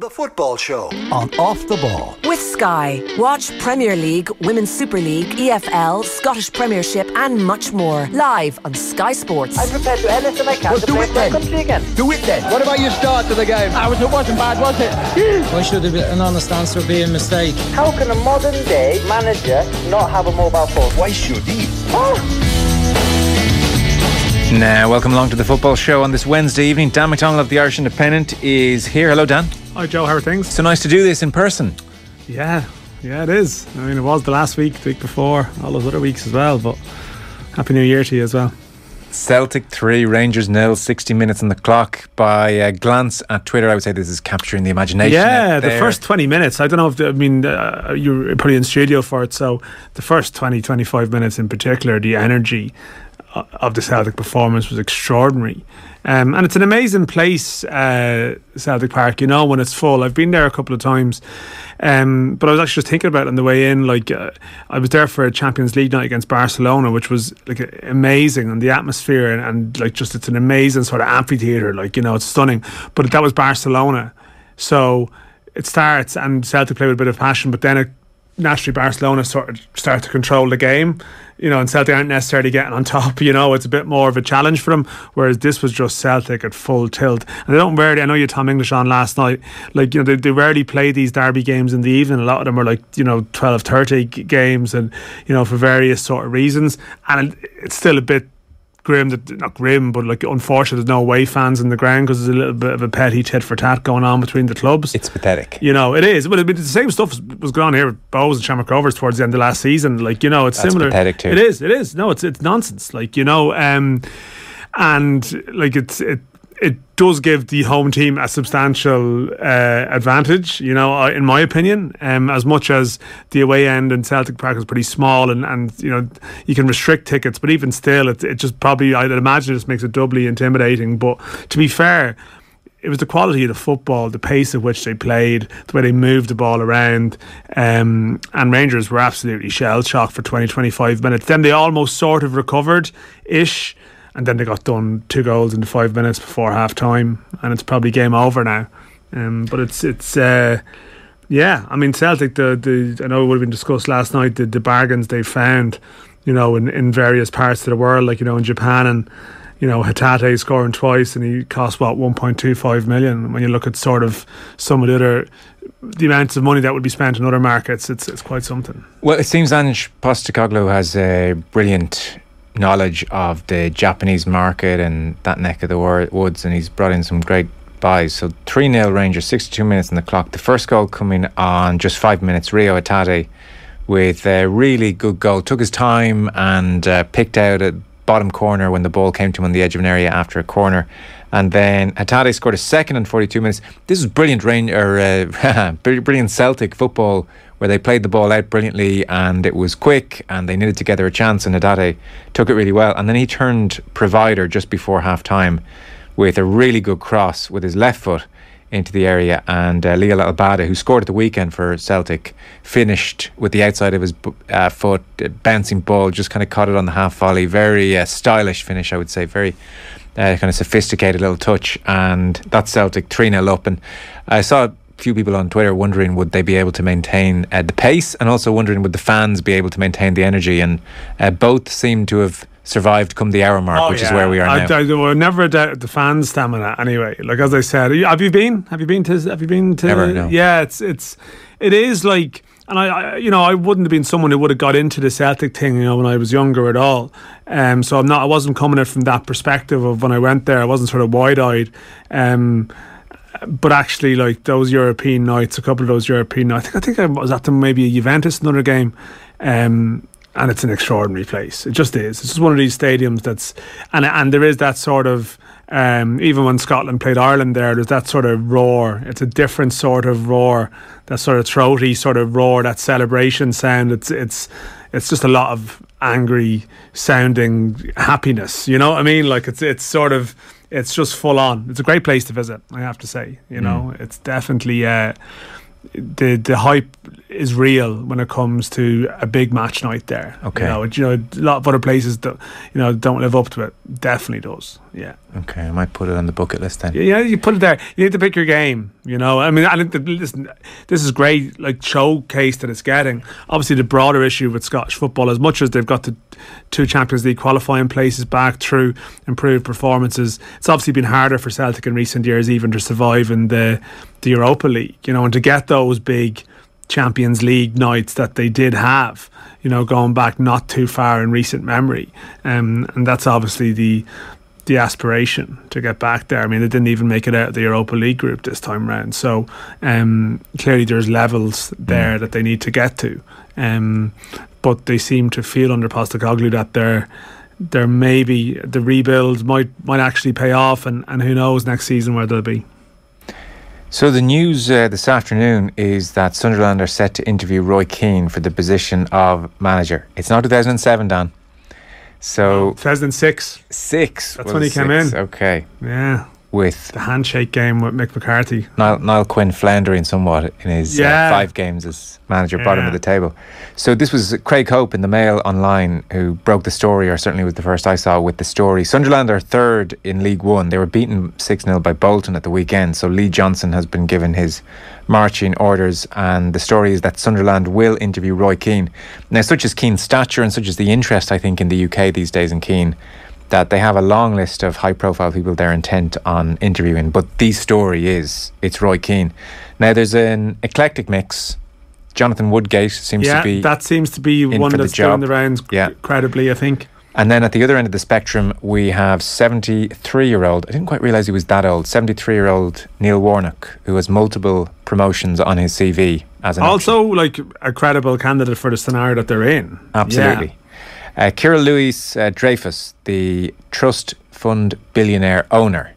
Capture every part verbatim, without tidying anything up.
The Football Show on Off the Ball. With Sky. Watch Premier League, Women's Super League, E F L, Scottish Premiership and much more. Live on Sky Sports. I'm prepared to do anything I can well, to play for my country again. Do it then. What about your start to the game? I was, it wasn't bad, was it? Why should an honest answer be a mistake? How can a modern day manager not have a mobile phone? Why should he? Oh! Now, welcome along to the Football Show on this Wednesday evening. Dan McDonald of the Irish Independent is here. Hello, Dan. Hi, Joe. How are things? So nice to do this in person. Yeah, yeah, it is. I mean, it was the last week, the week before, all those other weeks as well. But Happy New Year to you as well. Celtic three, Rangers nil, sixty minutes on the clock. By a glance at Twitter, I would say this is capturing the imagination. Yeah, the first twenty minutes. I don't know if, the, I mean, uh, you're probably in studio for it. So the first twenty, twenty-five minutes in particular, the energy of the Celtic performance was extraordinary. Um, and it's an amazing place, uh, Celtic Park, you know, when it's full. I've been there a couple of times. Um, but I was actually just thinking about it on the way in. Like, uh, I was there for a Champions League night against Barcelona, which was like amazing, and the atmosphere and, and like just it's an amazing sort of amphitheatre. Like, you know, it's stunning. But that was Barcelona, so it starts and Celtic play with a bit of passion, but then it naturally Barcelona sort of start to control the game, you know, and Celtic aren't necessarily getting on top, you know, it's a bit more of a challenge for them, whereas this was just Celtic at full tilt. And they don't rarely, I know you had Tom English on last night, like, you know, they, they rarely play these derby games in the evening. A lot of them are like, you know, twelve thirty g- games and, you know, for various sort of reasons, and it's still a bit grim, that not grim, but like unfortunate there's no away fans in the ground because there's a little bit of a petty tit for tat going on between the clubs. It's pathetic. You know, it is. But the same stuff was going on here with Bows and Shamrock Rovers towards the end of last season. Like, you know, it's That's similar. Pathetic too. It is. It is. No, it's it's nonsense. Like, you know, um, and like it's it. It does give the home team a substantial uh, advantage, you know, in my opinion, um, as much as the away end in Celtic Park is pretty small and, and you know, you can restrict tickets, but even still, it, it just probably, I'd imagine it just makes it doubly intimidating. But to be fair, it was the quality of the football, the pace at which they played, the way they moved the ball around, um, and Rangers were absolutely shell-shocked for twenty, twenty-five minutes. Then they almost sort of recovered-ish, and then they got done two goals in the five minutes before half time, and it's probably game over now. Um, but it's it's uh, yeah. I mean, Celtic. The the I know it would have been discussed last night. The, the bargains they found, you know, in, in various parts of the world, like, you know, in Japan, and you know, Hatate scoring twice, and he cost what one point two five million. When you look at sort of some of the other the amounts of money that would be spent in other markets, it's it's quite something. Well, it seems Ange Postecoglou has a brilliant knowledge of the Japanese market and that neck of the woods, and he's brought in some great buys. So three nil Rangers, sixty-two minutes on the clock. The first goal coming on just five minutes. Rio Hatate with a really good goal, took his time and uh, picked out a bottom corner when the ball came to him on the edge of an area after a corner. And then Hatate scored a second in forty-two minutes. This was brilliant rain or uh, brilliant Celtic football, where they played the ball out brilliantly and it was quick and they knitted together a chance, and Hatate took it really well. And then he turned provider just before half time with a really good cross with his left foot into the area, and uh, Leo Albada, who scored at the weekend for Celtic, finished with the outside of his uh, foot, uh, bouncing ball, just kind of caught it on the half volley. Very uh, stylish finish, I would say. Very uh, kind of sophisticated little touch, and that's Celtic three nil up. And I saw few people on Twitter wondering would they be able to maintain uh, the pace, and also wondering would the fans be able to maintain the energy, and uh, both seem to have survived come the hour mark, oh, which yeah. is where we are I, now. I, I will never doubt the fans' stamina anyway. Like, as I said, have you been have you been to have you been to Never, no. Yeah, it's it's it is like, and I, I you know I wouldn't have been someone who would have got into the Celtic thing, you know, when I was younger at all. Um so I'm not I wasn't coming at it from that perspective of when I went there. I wasn't sort of wide-eyed. Um But actually, like those European nights, a couple of those European nights, I think I, think I was at them maybe a Juventus, another game, um, and it's an extraordinary place. It just is. It's just one of these stadiums that's, and and there is that sort of, um, even when Scotland played Ireland there, there's that sort of roar. It's a different sort of roar, that sort of throaty sort of roar, that celebration sound. It's it's it's just a lot of angry sounding happiness. You know what I mean? Like it's it's sort of. It's just full on. It's a great place to visit, I have to say. You know, mm. it's definitely uh, the the hype is real when it comes to a big match night there. Okay. You know, it- you know, a lot of other places that, you know, don't live up to it. Definitely does. Yeah. Okay, I might put it on the bucket list then. Yeah, you put it there. You need to pick your game. You know, I mean, I think that, listen, this is great, like showcase that it's getting. Obviously, the broader issue with Scottish football, as much as they've got the two Champions League qualifying places back through improved performances, it's obviously been harder for Celtic in recent years, even to survive in the the Europa League. You know, and to get those big Champions League nights that they did have. You know, going back not too far in recent memory, um, and that's obviously the. the aspiration to get back there. I mean, they didn't even make it out of the Europa League group this time round. So um, clearly there's levels there mm. that they need to get to. Um, but they seem to feel under Postecoglou that they're, they're maybe the rebuild might might actually pay off, and, and who knows next season where they'll be. So the news uh, this afternoon is that Sunderland are set to interview Roy Keane for the position of manager. It's not two thousand seven, Dan. So two thousand six. Six. That's when he came six. in. Okay. Yeah. With the handshake game with Mick McCarthy. Niall, Niall Quinn floundering somewhat in his yeah. uh, five games as manager, yeah. bottom of the table. So this was Craig Hope in the Mail Online who broke the story, or certainly was the first I saw with the story. Sunderland are third in League One. They were beaten six nil by Bolton at the weekend. So Lee Johnson has been given his marching orders, and the story is that Sunderland will interview Roy Keane. Now, such as Keane's stature and such as the interest, I think, in the U K these days in Keane, that they have a long list of high-profile people they're intent on interviewing. But the story is, it's Roy Keane. Now, there's an eclectic mix. Jonathan Woodgate seems yeah, to be that seems to be in one for that's the job. doing the rounds yeah. credibly, I think. And then at the other end of the spectrum, we have seventy-three-year-old, I didn't quite realise he was that old, seventy-three-year-old Neil Warnock, who has multiple promotions on his C V as an also option. Like a credible candidate for the scenario that they're in. Absolutely. Yeah. Uh, Kira Louis uh, Dreyfus, the trust fund billionaire owner,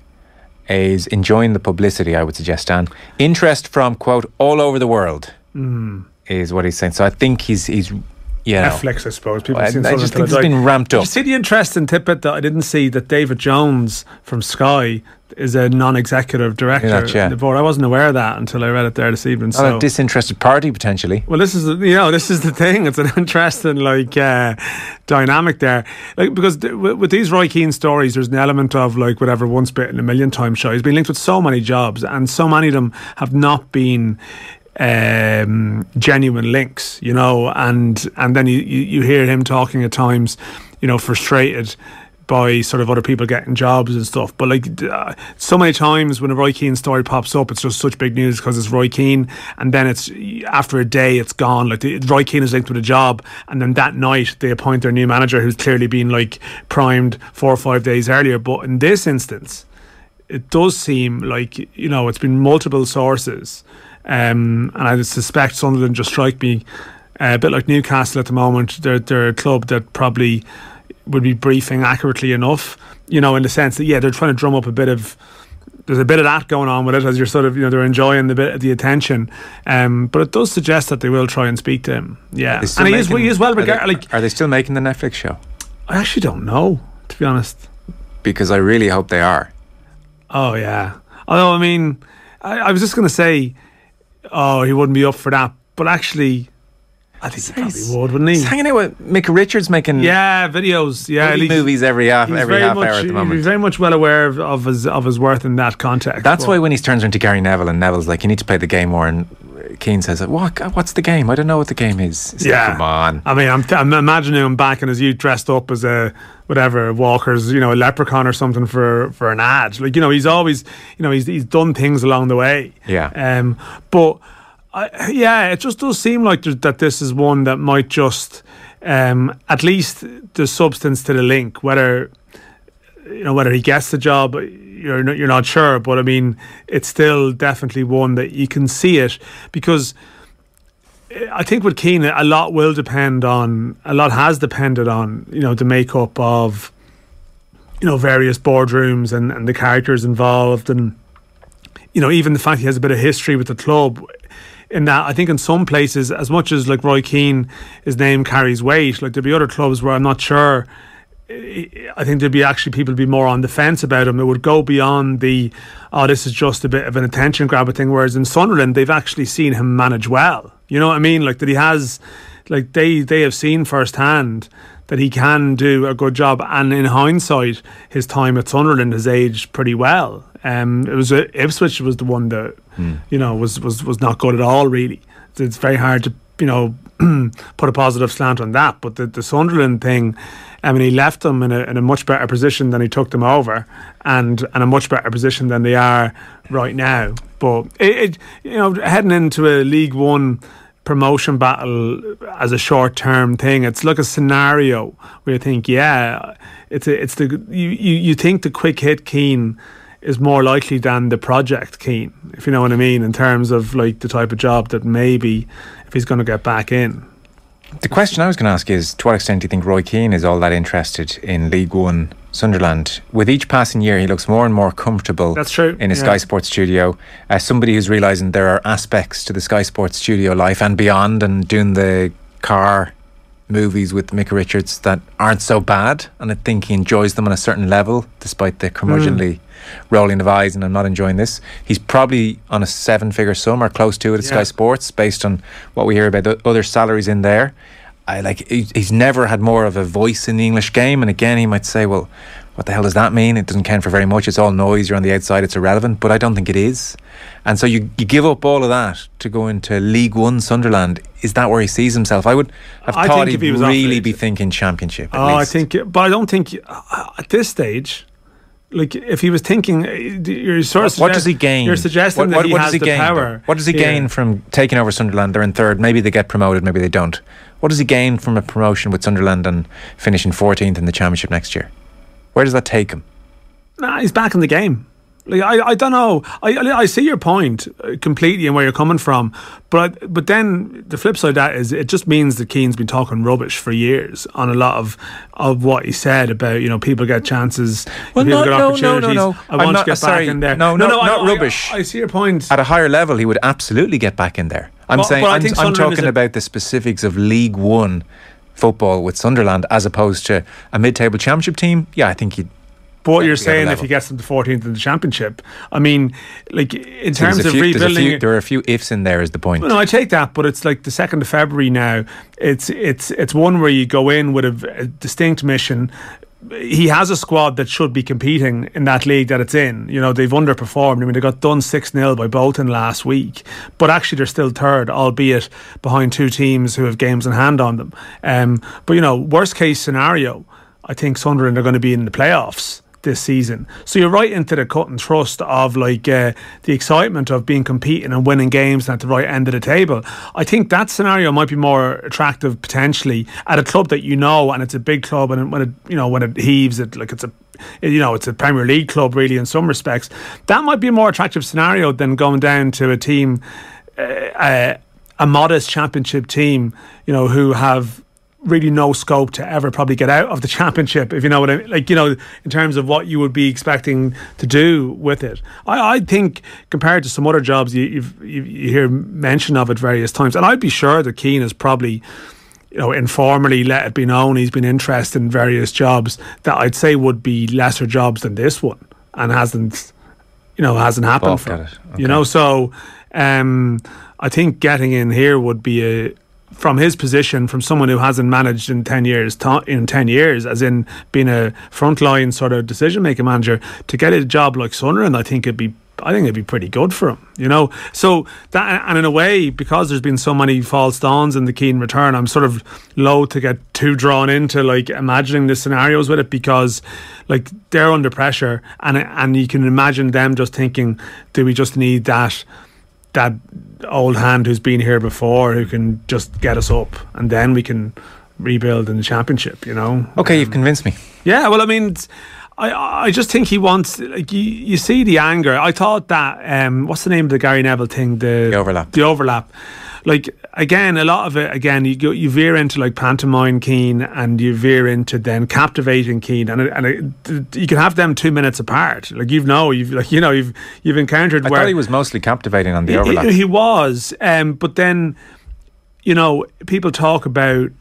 is enjoying the publicity, I would suggest, Dan. Interest from, quote, all over the world mm. is what he's saying. So I think he's... he's you know, Netflix, I suppose. People I, have seen I just think it's been ramped up. Did you see the interesting tidbit that I didn't see, that David Jones from Sky is a non-executive director that, yeah. on the board? I wasn't aware of that until I read it there this evening. So. A disinterested party, potentially. Well, this is, you know, this is the thing. It's an interesting, like, uh, dynamic there. Like, because th- with these Roy Keane stories, there's an element of, like, whatever, once bitten, a million times shy. He's been linked with so many jobs, and so many of them have not been Um, genuine links, you know, and and then you, you, you hear him talking at times, you know, frustrated by sort of other people getting jobs and stuff. But like uh, so many times when a Roy Keane story pops up, it's just such big news because it's Roy Keane, and then it's after a day it's gone. Like the, Roy Keane is linked with a job, and then that night they appoint their new manager who's clearly been like primed four or five days earlier. But in this instance, it does seem like, you know, it's been multiple sources. Um, and I suspect Sunderland just strike me uh, a bit like Newcastle at the moment. They're, they're a club that probably would be briefing accurately enough, you know, in the sense that, yeah, they're trying to drum up a bit of, there's a bit of that going on with it as you're sort of, you know, they're enjoying the bit of the attention. Um, but it does suggest that they will try and speak to him. Yeah. And he is, he is well regarded. Like, are they still making the Netflix show? I actually don't know, to be honest. Because I really hope they are. Oh, yeah. Although, I mean, I, I was just going to say, oh, he wouldn't be up for that. But actually, I think he probably would, wouldn't he? He's hanging out with Mick Richards making yeah videos, yeah, movies every half every half much, hour at the moment. He's very much well aware of, of his of his worth in that context. That's why when he turns into Gary Neville and Neville's like, you need to play the game more, and Keane says, "What? What's the game? I don't know what the game is." It's yeah, like, come on. I mean, I'm, th- I'm imagining him back in his youth, dressed up as a whatever Walker's, you know, a leprechaun or something for for an ad. Like, you know, he's always, you know, he's he's done things along the way. Yeah. Um, but. I, yeah, it just does seem like that this is one that might just, um, at least the substance to the link. Whether you know whether he gets the job, you're not, you're not sure. But I mean, it's still definitely one that you can see it, because I think with Keane, a lot will depend on, a lot has depended on, you know, the makeup of, you know, various boardrooms and and the characters involved, and you know, even the fact he has a bit of history with the club. In that, I think in some places, as much as like Roy Keane, his name carries weight, like there'd be other clubs where I'm not sure. I think there'd be actually people be more on the fence about him. It would go beyond the, oh, this is just a bit of an attention grabber thing. Whereas in Sunderland, they've actually seen him manage well. You know what I mean? Like that he has, like they they have seen firsthand that he can do a good job. And in hindsight, his time at Sunderland has aged pretty well. Um, it was uh, Ipswich was the one that mm. you know was, was was not good at all. Really, it's very hard to you know put a positive slant on that. But the, the Sunderland thing, I mean, he left them in a in a much better position than he took them over, and and a much better position than they are right now. But it, it you know heading into a League One promotion battle as a short term thing, it's like a scenario where you think, yeah, it's a, it's the you, you you think the quick hit Keane is more likely than the project Keane, if you know what I mean, in terms of like the type of job that maybe if he's going to get back in. The question I was going to ask is, to what extent do you think Roy Keane is all that interested in League One Sunderland? With each passing year, he looks more and more comfortable. That's true. In a yeah. Sky Sports studio. As somebody who's realising there are aspects to the Sky Sports studio life and beyond, and doing the car movies with Micah Richards that aren't so bad, and I think he enjoys them on a certain level, despite the curmudgeonly mm. rolling of eyes and I'm not enjoying this. He's probably on a seven figure sum or close to it at yeah. Sky Sports, based on what we hear about the other salaries in there. I like he's never had more of a voice in the English game, and again he might say, well, what the hell does that mean? It doesn't count for very much, it's all noise, you're on the outside, it's irrelevant. But I don't think it is. And so you, you give up all of that to go into League One Sunderland. Is that where he sees himself? I would have I thought think he'd he really be thinking Championship at oh, least. I think, but I don't think uh, at this stage, like if he was thinking, you're sort of what, what does he gain? You're suggesting what, that what, he what has does he the gain, power. What does he here. gain from taking over Sunderland? They're in third. Maybe they get promoted, maybe they don't. What does he gain from a promotion with Sunderland and finishing fourteenth in the Championship next year? Where does that take him? Nah, he's back in the game. Like I, I don't know. I, I see your point completely and where you're coming from, but but then the flip side of that is it just means that Keane's been talking rubbish for years on a lot of of what he said about, you know, people get chances, well, people no, get no, opportunities. no, no, no. I want I'm not, to get sorry, back in there. No, no, no, not I, rubbish. I, I see your point. At a higher level, he would absolutely get back in there. I'm but, saying but I'm, I'm talking a, about the specifics of League One football with Sunderland as opposed to a mid-table Championship team. Yeah, I think he'd. But what you're saying, if he gets them to fourteenth in the Championship, I mean, like in so terms of few, rebuilding, few, there are a few ifs in there. Is the point? Well, no, I take that, but it's like the second of February now. It's it's it's one where you go in with a, a distinct mission. He has a squad that should be competing in that league that it's in. You know, they've underperformed. I mean, they got done six nil by Bolton last week, but actually they're still third, albeit behind two teams who have games in hand on them. Um, but you know, worst case scenario, I think Sunderland are going to be in the playoffs this season. So you're right into the cut and thrust of like uh, the excitement of being competing and winning games and at the right end of the table. I think that scenario might be more attractive potentially at a club that you know, and it's a big club, and when it you know when it heaves, it like it's a you know it's a Premier League club really in some respects. That might be a more attractive scenario than going down to a team, uh, uh, a modest Championship team, you know, who have really no scope to ever probably get out of the Championship, if you know what I mean. Like, you know, in terms of what you would be expecting to do with it. I, I think compared to some other jobs you you've, you, you hear mention of at various times, and I'd be sure that Keane has probably, you know, informally let it be known he's been interested in various jobs that I'd say would be lesser jobs than this one, and hasn't, you know, hasn't happened for it. Okay. You know, so um, I think getting in here would be a, from his position, from someone who hasn't managed in ten years, in ten years, as in being a frontline sort of decision making manager, to get a job like Sunderland, I think it'd be, I think it'd be pretty good for him, you know. So that, and in a way, because there's been so many false dawns in the Keane return, I'm sort of loath to get too drawn into like imagining the scenarios with it, because like they're under pressure, and and you can imagine them just thinking, do we just need that? that old hand who's been here before who can just get us up, and then we can rebuild in the Championship, you know. Okay, um, you've convinced me. Yeah, well, I mean, I I just think he wants, like, you, you see the anger. I thought that um, what's the name of the Gary Neville thing? The, the overlap. The overlap. Like, again, a lot of it, again, you go, you veer into like pantomime Keane, and you veer into then captivating Keane, and it, and it, you can have them two minutes apart. Like, you've know, you've like you know, you've you've encountered. I where thought he was mostly captivating on the he, overlap. He, he was, um, but then, you know, people talk about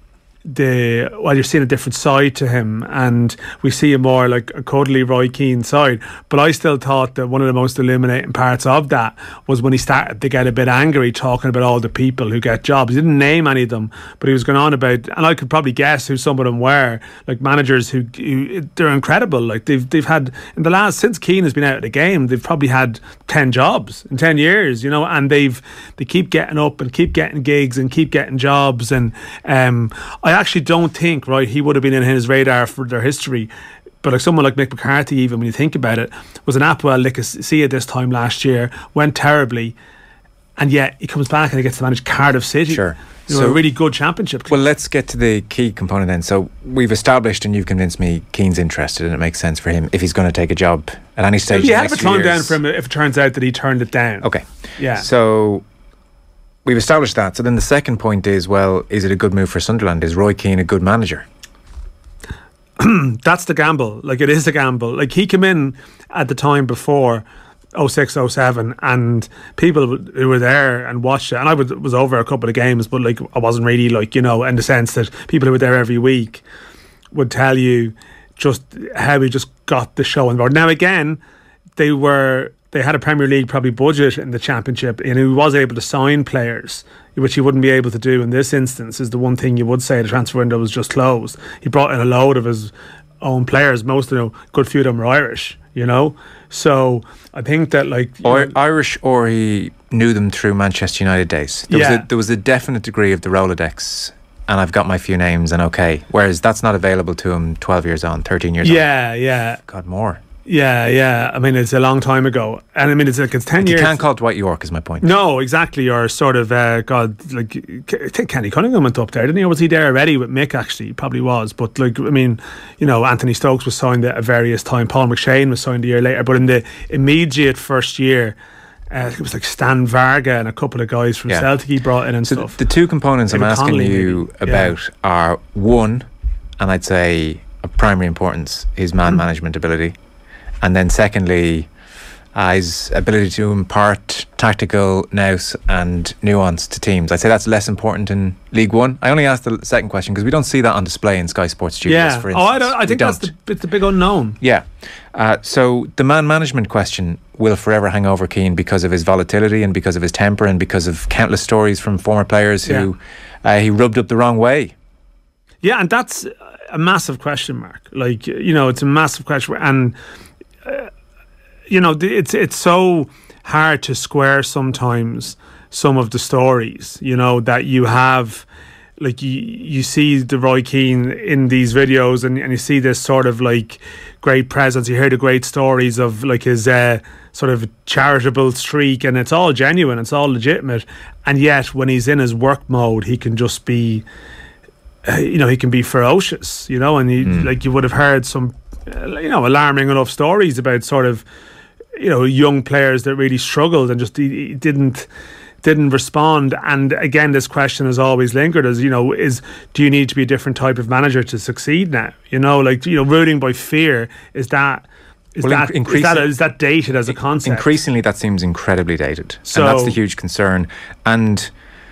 the well, you're seeing a different side to him, and we see a more like a cuddly Roy Keane side. But I still thought that one of the most illuminating parts of that was when he started to get a bit angry, talking about all the people who get jobs. He didn't name any of them, but he was going on about, and I could probably guess who some of them were, like managers who, who they're incredible. Like they've they've had in the last since Keane has been out of the game, they've probably had ten jobs in ten years, you know, and they've they keep getting up and keep getting gigs and keep getting jobs. And um, I actually don't think, right, he would have been in his radar for their history. But like someone like Mick McCarthy, even when you think about it, was an Apoel Nicosia this time last year, went terribly, and yet he comes back and he gets to manage Cardiff City. Sure. You know, so, a really good championship club. Well, let's get to the key component then. So we've established, and you've convinced me, Keane's interested, and it makes sense for him if he's going to take a job at any stage. It'd be in a the hell of next a turn few down years. for him if it turns out that he turned it down. Okay. Yeah. So we've established that. So then the second point is, well, is it a good move for Sunderland? Is Roy Keane a good manager? That's the gamble. Like, it is a gamble. Like, he came in at the time before oh six oh seven, and people who were there and watched it, and I was, was over a couple of games, but like I wasn't really, like, you know, in the sense that people who were there every week would tell you just how he just got the show on board. Now again, they were they had a Premier League probably budget in the Championship, and he was able to sign players, which he wouldn't be able to do in this instance. Is the one thing you would say. The transfer window was just closed. He brought in a load of his own players. Most of them, good few of them, were Irish, you know. So I think that, like, or know, Irish, or he knew them through Manchester United days. There yeah. was a, there was a definite degree of the Rolodex, and I've got my few names, and okay. Whereas that's not available to him twelve years on, thirteen years yeah, on. Yeah, yeah. God, more. Yeah, yeah. I mean, it's a long time ago, and I mean, it's like it's ten like years. You can't call it Dwight York, is my point. No, exactly. Or sort of, uh, God, like I think Kenny Cunningham went up there, didn't he? Or was he there already with Mick? Actually, he probably was. But like, I mean, you know, Anthony Stokes was signed at various times. Paul McShane was signed a year later. But in the immediate first year, uh, it was like Stan Varga and a couple of guys from yeah. Celtic he brought in and so stuff. The two components David I'm asking Connolly, you maybe. about yeah. are one, and I'd say of primary importance, his man mm. management ability. And then secondly, uh, his ability to impart tactical nous and nuance to teams. I'd say that's less important in League One. I only asked the second question because we don't see that on display in Sky Sports Studios, yeah. for instance. Oh, I, don't, I think that's the, it's the big unknown. Yeah. Uh, so the man management question will forever hang over Keane because of his volatility and because of his temper and because of countless stories from former players who yeah. uh, he rubbed up the wrong way. Yeah, and that's a massive question mark. Like, you know, it's a massive question. And Uh, you know, it's it's so hard to square sometimes some of the stories, you know, that you have. Like, you, you see the Roy Keane in these videos, and, and you see this sort of like great presence. You hear the great stories of like his uh, sort of charitable streak, and it's all genuine, it's all legitimate. And yet when he's in his work mode, he can just be, uh, you know, he can be ferocious, you know, and he, mm. like you would have heard some, you know, alarming enough stories about sort of, you know, young players that really struggled and just he, he didn't didn't respond. And again, this question has always lingered as, you know, is do you need to be a different type of manager to succeed now? You know, like, you know, rooting by fear, is that is well, that, inc- is that is that dated as a concept? Increasingly, that seems incredibly dated, so, and that's the huge concern. And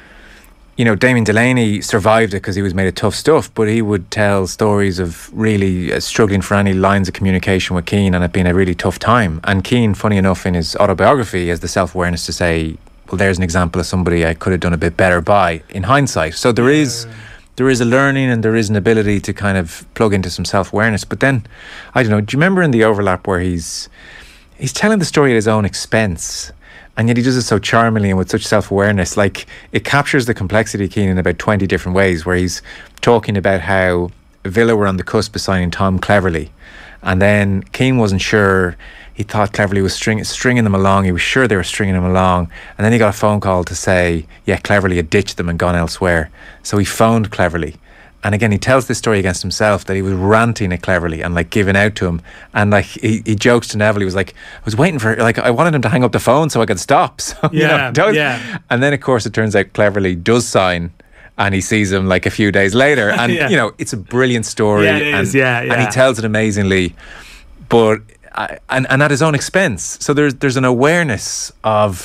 you know, Damien Delaney survived it because he was made of tough stuff, but he would tell stories of really uh, struggling for any lines of communication with Keane and it being a really tough time. And Keane, funny enough, in his autobiography, has the self-awareness to say, well, there's an example of somebody I could have done a bit better by in hindsight. So there yeah. is there is a learning and there is an ability to kind of plug into some self-awareness. But then, I don't know, do you remember in the overlap where he's he's telling the story at his own expense? And yet he does it so charmingly and with such self-awareness. Like, it captures the complexity of Keane in about twenty different ways, where he's talking about how Villa were on the cusp of signing Tom Cleverley, and then Keane wasn't sure. He thought Cleverley was string, stringing them along. He was sure they were stringing him along, and then he got a phone call to say, yeah, Cleverley had ditched them and gone elsewhere. So he phoned Cleverley. And again, he tells this story against himself, that he was ranting at Cleverley and like giving out to him. And like he, he jokes to Neville, he was like, I was waiting for, like, I wanted him to hang up the phone so I could stop. So, yeah, you know, don't. yeah. And then, of course, it turns out Cleverley does sign, and he sees him like a few days later. And, yeah. you know, it's a brilliant story. Yeah, it and, is. Yeah, yeah. and he tells it amazingly, but, uh, and, and at his own expense. So there's, there's an awareness of,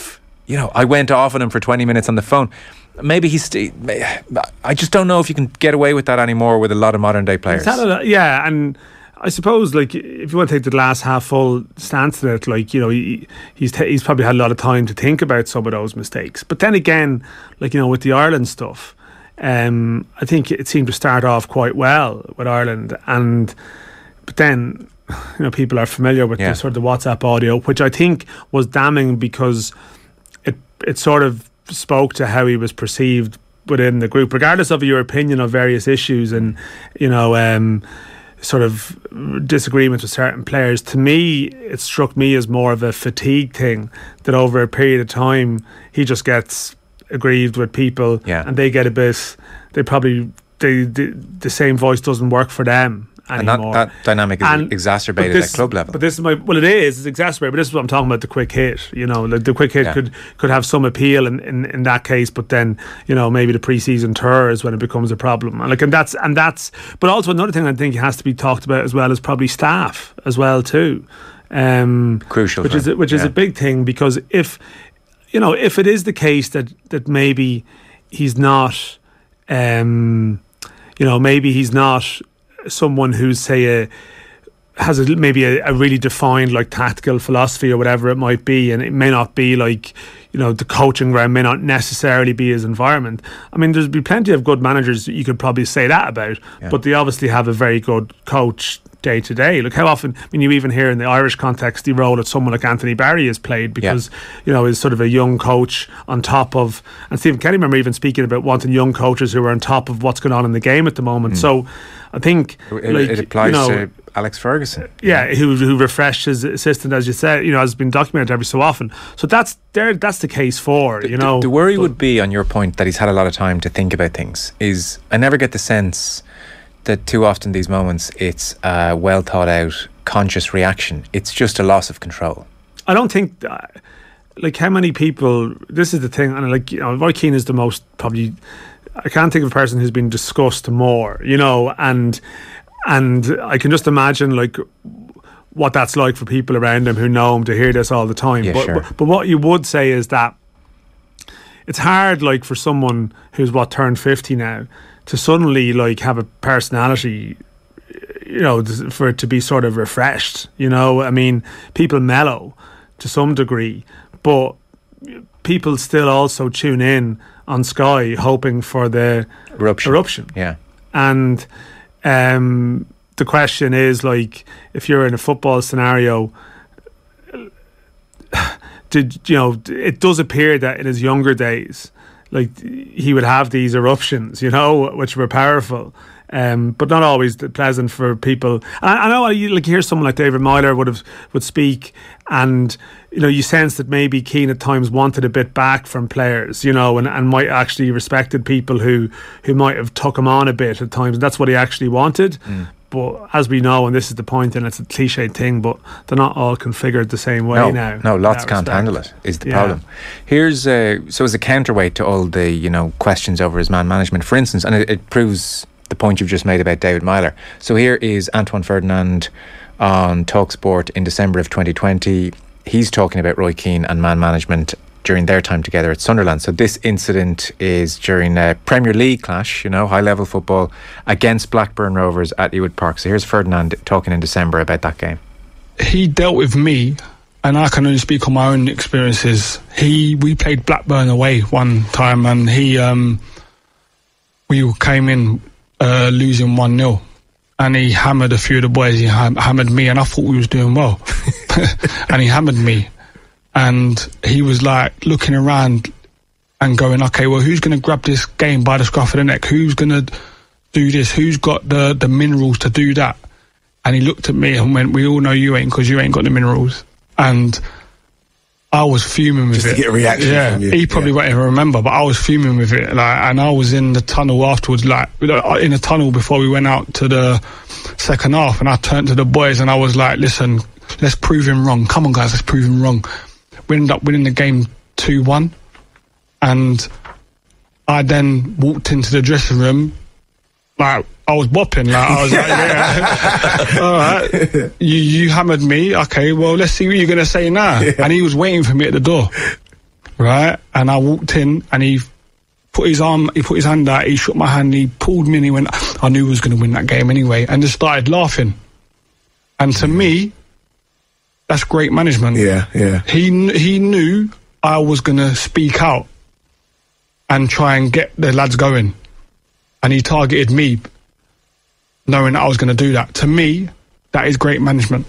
you know, I went off on him for twenty minutes on the phone. Maybe he's. St- I just don't know if you can get away with that anymore with a lot of modern day players. A, yeah, and I suppose, like, if you want to take the glass half full stance to it, like, you know, he, he's t- he's probably had a lot of time to think about some of those mistakes. But then again, like, you know, with the Ireland stuff, um, I think it seemed to start off quite well with Ireland, and but then, you know, people are familiar with yeah. the sort of the WhatsApp audio, which I think was damning because it it sort of spoke to how he was perceived within the group, regardless of your opinion of various issues and, you know, um, sort of disagreements with certain players. To me, it struck me as more of a fatigue thing, that over a period of time he just gets aggrieved with people, yeah. and they get a bit, they probably they, they the same voice doesn't work for them anymore. And that, that dynamic is and, exacerbated this, at club level. But this is my well, it is. It's exacerbated. But this is what I'm talking about. The quick hit. You know, like the quick hit yeah. could could have some appeal in, in, in that case. But then, you know, maybe the pre-season tour is when it becomes a problem. And like, and that's and that's. But also another thing I think has to be talked about as well is probably staff as well too. Um, Crucial, which thing. is a, which yeah. is a big thing, because if you know if it is the case that that maybe he's not, um, you know, maybe he's not someone who's, say, a has a, maybe a, a really defined like tactical philosophy or whatever it might be, and it may not be like, you know, the coaching ground may not necessarily be his environment. I mean, there's be plenty of good managers that you could probably say that about, yeah. but they obviously have a very good coach day to day. Look how often, I mean, you even hear in the Irish context the role that someone like Anthony Barry has played, because yeah. you know, is sort of a young coach on top of, and Stephen Kenny, remember even speaking about wanting young coaches who are on top of what's going on in the game at the moment. Mm. So I think it, like, it applies you know, to Alex Ferguson, yeah, who who refreshed his assistant, as you said, you know, has been documented every so often. So that's there. That's the case for, you the, know. The, the worry but, would be, on your point, that he's had a lot of time to think about things. Is I never get the sense that too often these moments it's a well thought out, conscious reaction. It's just a loss of control. I don't think, uh, like, how many people. This is the thing, and like, you know, Roy Keane is the most probably. I can't think of a person who's been discussed more, you know, and and I can just imagine like what that's like for people around him who know him to hear this all the time. Yeah, but, sure. but but what you would say is that it's hard, like, for someone who's what turned fifty now to suddenly like have a personality, you know, for it to be sort of refreshed. You know, I mean, people mellow to some degree, but people still also tune in on Sky hoping for the eruption. eruption. Yeah. And um, the question is, like, if you're in a football scenario, did you know? It does appear that in his younger days, like, he would have these eruptions, you know, which were powerful, um, but not always pleasant for people. And I, I know, you like hear someone like David Meyler would have would speak, and you know, you sense that maybe Keane at times wanted a bit back from players, you know, and, and might actually respected people who who might have took him on a bit at times. And that's what he actually wanted. Mm. But as we know, and this is the point, and it's a cliched thing, but they're not all configured the same way no, now. No, lots can't respect. handle it, is the yeah. problem. Here's uh, so as a counterweight to all the, you know, questions over his man management, for instance, and it, it proves the point you've just made about David Meyler. So here is Antoine Ferdinand on TalkSport in December of twenty twenty. He's talking about Roy Keane and man management during their time together at Sunderland. So this incident is during a Premier League clash, you know, high level football, against Blackburn Rovers at Ewood Park. So here's Ferdinand talking in December about that game. He dealt with me, and I can only speak on my own experiences. He we played Blackburn away one time, and he um, we came in uh, losing one nil, and he hammered a few of the boys. He ham- hammered me, and I thought we was doing well, and he hammered me. And he was like looking around and going, okay, well, who's going to grab this game by the scruff of the neck? Who's going to do this? Who's got the, the minerals to do that? And he looked at me and went, we all know you ain't, because you ain't got the minerals. And I was fuming with Just it. to get a reaction yeah, from you. He probably yeah. won't even remember, but I was fuming with it. Like, and I was in the tunnel afterwards, like in a tunnel before we went out to the second half. And I turned to the boys and I was like, listen, let's prove him wrong. Come on, guys, let's prove him wrong. We ended up winning the game two one, and I then walked into the dressing room like I was bopping, like I was like, yeah, all right, you you hammered me, okay, well, let's see what you're going to say now. Yeah. And he was waiting for me at the door, right? And I walked in, and he put his arm, he put his hand out, he shook my hand, he pulled me, and he went, I knew he was going to win that game anyway, and just started laughing. And to me, that's great management. Yeah, yeah. He kn- he knew I was going to speak out and try and get the lads going. And he targeted me, knowing that I was going to do that. To me, that is great management.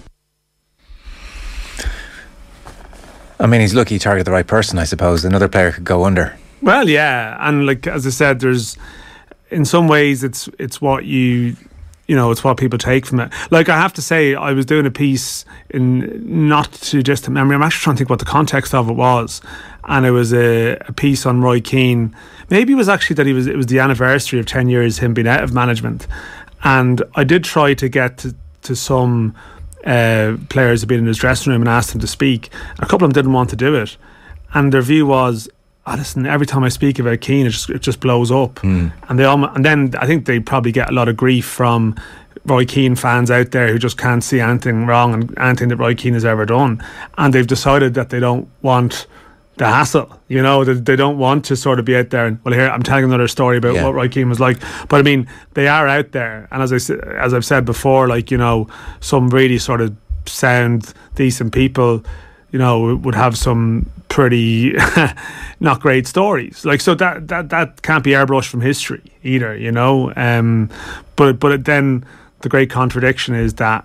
I mean, he's lucky he targeted the right person, I suppose. Another player could go under. Well, yeah. And like, as I said, there's, in some ways, it's it's what you... You know, it's what people take from it. Like, I have to say, I was doing a piece in not too distant memory. I'm actually trying to think what the context of it was. And it was a, a piece on Roy Keane. Maybe it was actually that he was. It was the anniversary of ten years him being out of management. And I did try to get to, to some uh, players who'd been in his dressing room and asked them to speak. A couple of them didn't want to do it. And their view was, oh, listen, every time I speak about Keane, it just, it just blows up. Mm. And they all, and then I think they probably get a lot of grief from Roy Keane fans out there who just can't see anything wrong and anything that Roy Keane has ever done. And they've decided that they don't want the hassle, you know, that they don't want to sort of be out there and, well, here, I'm telling another story about yeah. what Roy Keane was like. But I mean, they are out there. And as, I, as I've said before, like, you know, some really sort of sound, decent people, you know, would have some pretty not great stories. Like, so that, that, that can't be airbrushed from history either, you know. Um, but but then the great contradiction is that,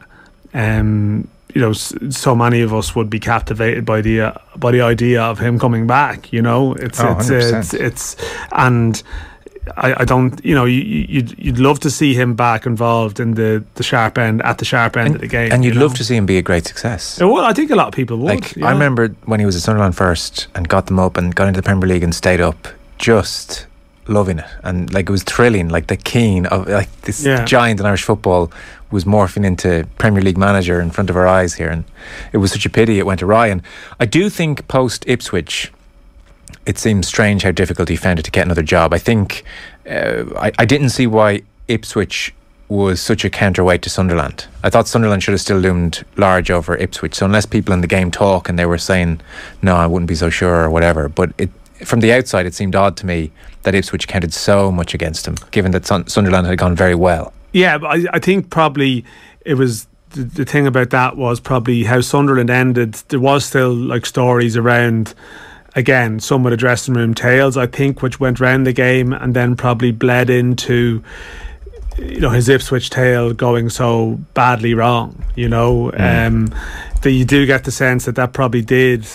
um, you know, so many of us would be captivated by the uh, by the idea of him coming back. You know, it's oh, it's, it's it's and. I, I don't, you know, you, you'd you'd love to see him back involved in the, the sharp end, at the sharp end and, of the game. And you'd you love know? to see him be a great success. Well, I think a lot of people would. Like, yeah. I remember when he was at Sunderland first and got them up and got into the Premier League and stayed up, just loving it. And like, it was thrilling, like the Keane of like this yeah. giant in Irish football was morphing into Premier League manager in front of our eyes here. And it was such a pity it went awry. And I do think post Ipswich, it seems strange how difficult he found it to get another job. I think uh, I, I didn't see why Ipswich was such a counterweight to Sunderland. I thought Sunderland should have still loomed large over Ipswich. So unless people in the game talk and they were saying, no, I wouldn't be so sure or whatever. But it, from the outside, it seemed odd to me that Ipswich counted so much against him, given that Sun- Sunderland had gone very well. Yeah, but I, I think probably it was... The, the thing about that was probably how Sunderland ended. There was still like stories around... Again, some of the dressing room tales, I think, which went round the game and then probably bled into, you know, his Ipswich tale going so badly wrong, you know. Mm. Um, that you do get the sense that that probably did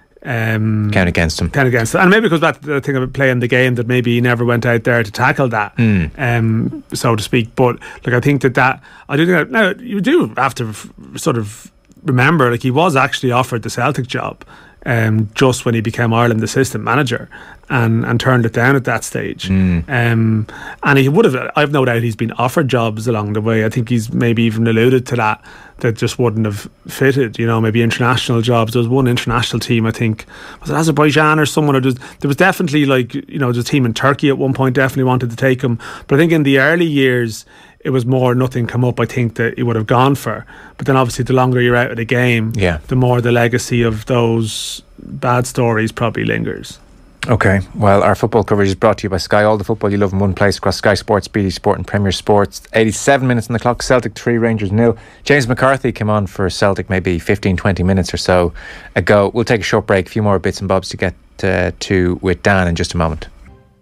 um, count against him. Count against him. And maybe because that the thing about playing the game, that maybe he never went out there to tackle that, mm. um, so to speak. But like, I think that that, I do think that, now, you do have to f- sort of remember, like, he was actually offered the Celtic job. Um, just when he became Ireland assistant manager and, and turned it down at that stage. Mm. Um, and he would have, I've no doubt he's been offered jobs along the way. I think he's maybe even alluded to that, that just wouldn't have fitted, you know, maybe international jobs. There was one international team, I think, was it Azerbaijan or someone? Or there was definitely, like, you know, there's a team in Turkey at one point definitely wanted to take him. But I think in the early years, it was more nothing come up, I think, that he would have gone for. But then obviously the longer you're out of the game, yeah. the more the legacy of those bad stories probably lingers. Okay, well, our football coverage is brought to you by Sky. All the football you love in one place across Sky Sports, B T Sport and Premier Sports. eighty-seven minutes on the clock, Celtic three, Rangers nil. James McCarthy came on for Celtic maybe fifteen, twenty minutes or so ago. We'll take a short break, a few more bits and bobs to get uh, to with Dan in just a moment.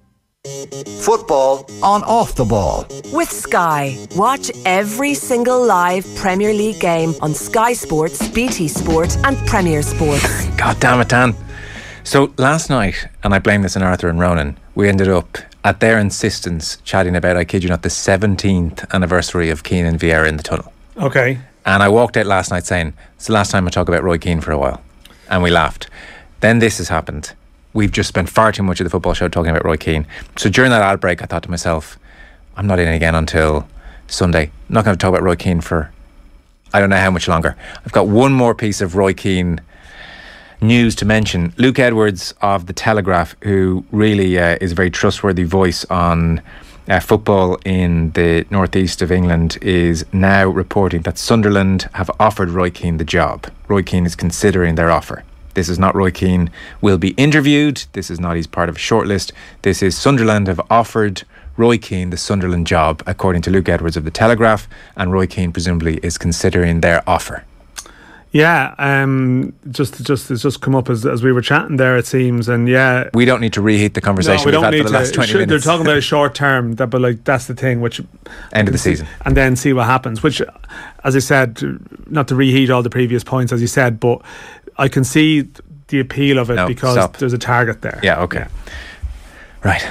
Football on Off the Ball. With Sky. Watch every single live Premier League game on Sky Sports, B T Sport and Premier Sports. God damn it, Dan. So last night, and I blame this on Arthur and Ronan, we ended up, at their insistence, chatting about, I kid you not, the seventeenth anniversary of Keane and Vieira in the tunnel. Okay. And I walked out last night saying, it's the last time I talk about Roy Keane for a while. And we laughed. Then this has happened. We've just spent far too much of the football show talking about Roy Keane. So during that ad break, I thought to myself, I'm not in again until Sunday. I'm not going to talk about Roy Keane for I don't know how much longer. I've got one more piece of Roy Keane news to mention. Luke Edwards of The Telegraph, who really uh, is a very trustworthy voice on uh, football in the northeast of England, is now reporting that Sunderland have offered Roy Keane the job. Roy Keane is considering their offer. This is not Roy Keane will be interviewed. This is not he's part of a shortlist. This is Sunderland have offered Roy Keane the Sunderland job, according to Luke Edwards of The Telegraph, and Roy Keane presumably is considering their offer. Yeah, um, just just it's just come up as as we were chatting there, it seems, and yeah, we don't need to reheat the conversation no, we we've don't had need for the to, last twenty should, minutes. They're talking about a short term, that, but like that's the thing, which end of the season, and then see what happens. Which, as I said, not to reheat all the previous points, as you said, but I can see the appeal of it no, because stop. there's a target there. Yeah, okay, yeah. Right.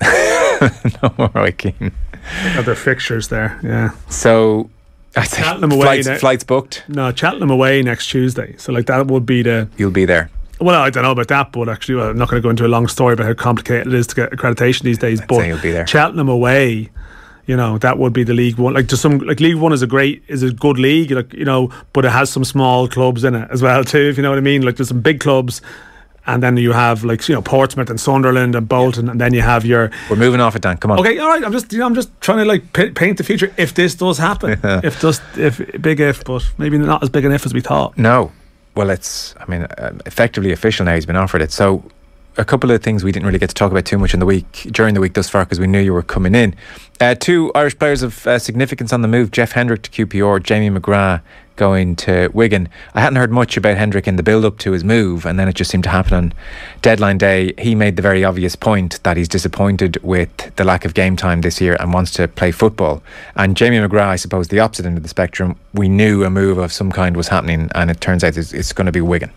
No more Roy Keane. Got their fixtures there, yeah. So. I think Cheltenham away flights, ne- flights booked. No, Cheltenham away next Tuesday. So like that would be the. You'll be there. Well, I don't know about that, but actually, well, I'm not going to go into a long story about how complicated it is to get accreditation these days. I'd but say you'll be there. Cheltenham away, you know, that would be the League One. Like just some like League One is a great is a good league, like you know, but it has some small clubs in it as well too. If you know what I mean, like there's some big clubs. And then you have like you know Portsmouth and Sunderland and Bolton, and then you have your. We're moving off it, Dan. Come on. Okay, all right. I'm just you know I'm just trying to like p- paint the future if this does happen. if just if big if, but maybe not as big an if as we thought. No, well, it's I mean uh, effectively official now. He's been offered it. So a couple of things we didn't really get to talk about too much in the week during the week thus far because we knew you were coming in. Uh, two Irish players of uh, significance on the move: Jeff Hendrick to Q P R, Jamie McGrath going to Wigan. I hadn't heard much about Hendrick in the build-up to his move, and then it just seemed to happen on deadline day. He made the very obvious point that he's disappointed with the lack of game time this year and wants to play football. And Jamie McGrath, I suppose, the opposite end of the spectrum, we knew a move of some kind was happening, and it turns out it's, it's going to be Wigan.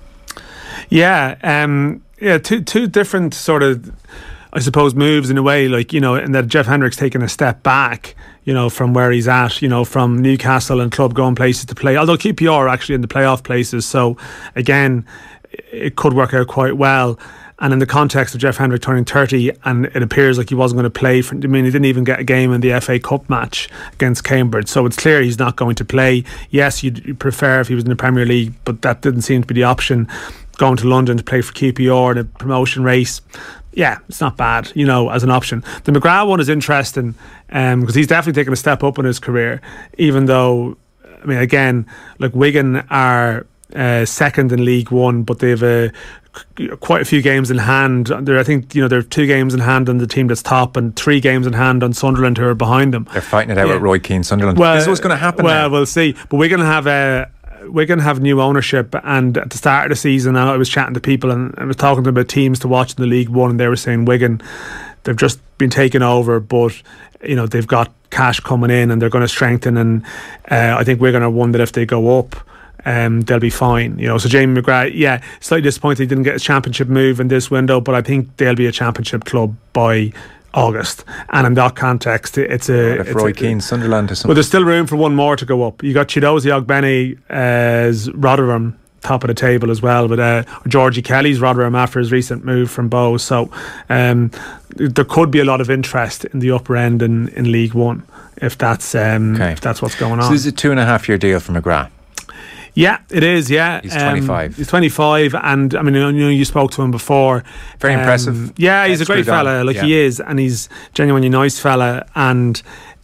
Yeah, um, yeah, two two different sort of, I suppose, moves in a way, like, you know, and that Jeff Hendrick's taken a step back, you know, from where he's at, you know, from Newcastle and club going places to play, although Q P R are actually in the playoff places, so again it could work out quite well. And in the context of Jeff Hendrick turning thirty, and it appears like he wasn't going to play for, I mean he didn't even get a game in the F A Cup match against Cambridge, so it's clear he's not going to play. Yes, you'd prefer if he was in the Premier League, but that didn't seem to be the option. Going to London to play for Q P R in a promotion race, yeah, it's not bad, you know, as an option. The McGrath one is interesting because um, he's definitely taken a step up in his career, even though, I mean, again, like Wigan are uh, second in League One, but they've uh, quite a few games in hand. There, I think, you know, there are two games in hand on the team that's top and three games in hand on Sunderland who are behind them. They're fighting it out yeah. with Roy Keane, Sunderland. Well, this is what's going to happen Well, now. we'll see. But Wigan have a... Wigan have new ownership, and at the start of the season I was chatting to people and I was talking to them about teams to watch in the League One, and they were saying Wigan, they've just been taken over, but you know they've got cash coming in and they're going to strengthen, and uh, I think Wigan are one that if they go up um, they'll be fine, you know. So Jamie McGrath, yeah, slightly disappointed he didn't get his championship move in this window, but I think they'll be a championship club by August, and in that context it's a if it's Roy a, Keane, Sunderland or something. Well, there's still room for one more to go up. You got Chidozie Ogbene as Rotherham top of the table as well, but uh, Georgie Kelly's Rotherham after his recent move from Bow, so um, there could be a lot of interest in the upper end in, in League One if that's um, okay. if that's what's going on. So this is a two and a half year deal for McGrath. Yeah, it is. Yeah, he's twenty-five. Um, he's twenty-five, and I mean, you know, you spoke to him before. Very um, impressive. Yeah, he's a great fella. On. Like yeah. he is, and he's genuinely nice fella. And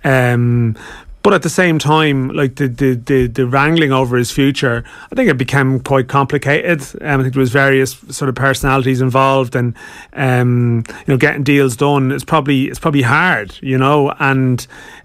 um, but at the same time, like the, the the the wrangling over his future, I think it became quite complicated. Um, I think there was various sort of personalities involved, and um, you know, getting deals done. It's probably it's probably hard, you know. And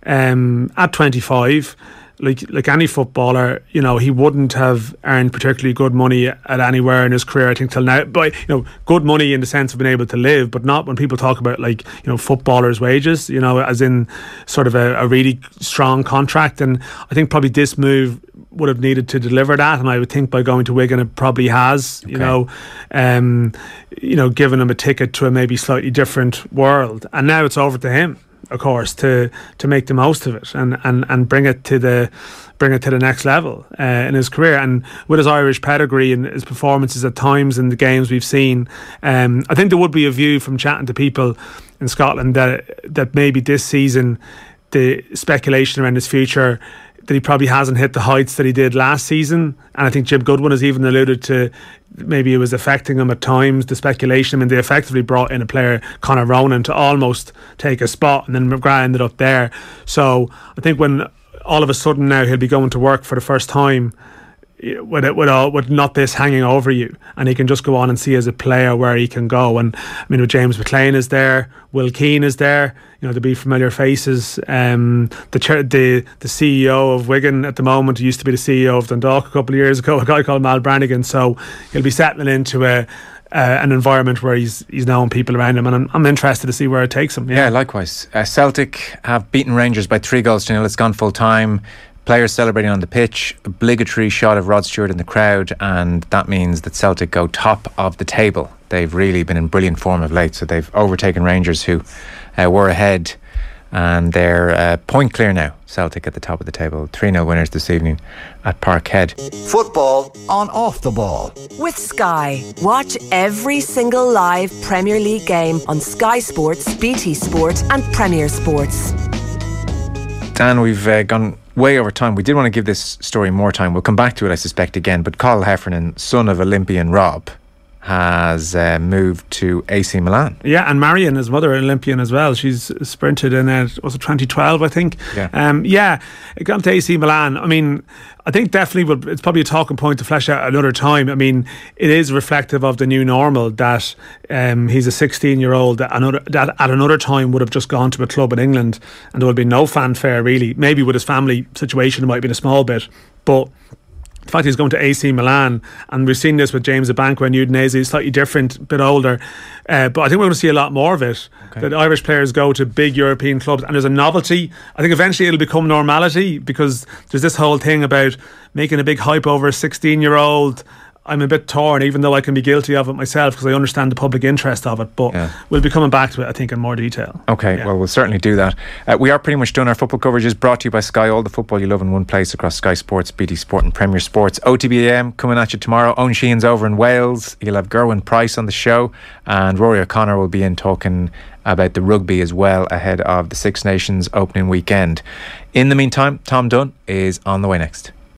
um, at twenty-five. Like like any footballer, you know, he wouldn't have earned particularly good money at anywhere in his career, I think, till now. But you know, good money in the sense of being able to live, but not when people talk about like you know footballers' wages. You know, as in sort of a, a really strong contract. And I think probably this move would have needed to deliver that. And I would think by going to Wigan, it probably has. You okay. know, um, you know, given him a ticket to a maybe slightly different world. And now it's over to him, of course, to to make the most of it and, and, and bring it to the bring it to the next level uh, in his career. And with his Irish pedigree and his performances at times in the games we've seen, um, I think there would be a view from chatting to people in Scotland that that maybe this season the speculation around his future, that he probably hasn't hit the heights that he did last season. And I think Jim Goodwin has even alluded to maybe it was affecting him at times, the speculation. I mean, they effectively brought in a player, Conor Ronan, to almost take a spot, and then McGrath ended up there. So I think when all of a sudden now he'll be going to work for the first time, with it, with all, with not this hanging over you, and he can just go on and see as a player where he can go. And I mean, with James McLean is there, Will Keane is there. You know, to be familiar faces. Um, the chair, the the C E O of Wigan at the moment used to be the C E O of Dundalk a couple of years ago, a guy called Mal Brannigan. So he'll be settling into a. Uh, an environment where he's he's known people around him, and I'm, I'm interested to see where it takes him. Yeah, yeah likewise. Uh, Celtic have beaten Rangers by three goals to nil. It's gone full time. Players celebrating on the pitch. Obligatory shot of Rod Stewart in the crowd, and that means that Celtic go top of the table. They've really been in brilliant form of late, so they've overtaken Rangers, who uh, were ahead, and they're uh, point clear now. Celtic at the top of the table. three nil winners this evening at Parkhead. Football on Off the Ball. With Sky. Watch every single live Premier League game on Sky Sports, B T Sport and Premier Sports. Dan, we've uh, gone way over time. We did want to give this story more time. We'll come back to it, I suspect, again. But Carl Heffernan, son of Olympian Rob, has uh, moved to A C Milan. Yeah, and Marion, his mother, Olympian as well. She's sprinted in it, was it twenty twelve, I think? Yeah. Um, yeah, it got to A C Milan. I mean, I think definitely will, it's probably a talking point to flesh out another time. I mean, it is reflective of the new normal that um, he's a sixteen-year-old that, another, that at another time would have just gone to a club in England and there would be no fanfare really. Maybe with his family situation it might be a small bit, but the fact he's going to A C Milan, and we've seen this with James Abankwah and Udinese, slightly different, bit older, uh, but I think we're going to see a lot more of it. Okay. That Irish players go to big European clubs, and there's a novelty. I think eventually it'll become normality, because there's this whole thing about making a big hype over a sixteen year old. I'm a bit torn, even though I can be guilty of it myself, because I understand the public interest of it. But yeah. we'll be coming back to it, I think, in more detail. Okay, yeah. Well, we'll certainly do that. Uh, we are pretty much done. Our football coverage is brought to you by Sky. All the football you love in one place across Sky Sports, B T Sport and Premier Sports. O T B A M coming at you tomorrow. Owen Sheehan's over in Wales. You'll have Gerwyn Price on the show, and Rory O'Connor will be in talking about the rugby as well ahead of the Six Nations opening weekend. In the meantime, Tom Dunn is on the way next.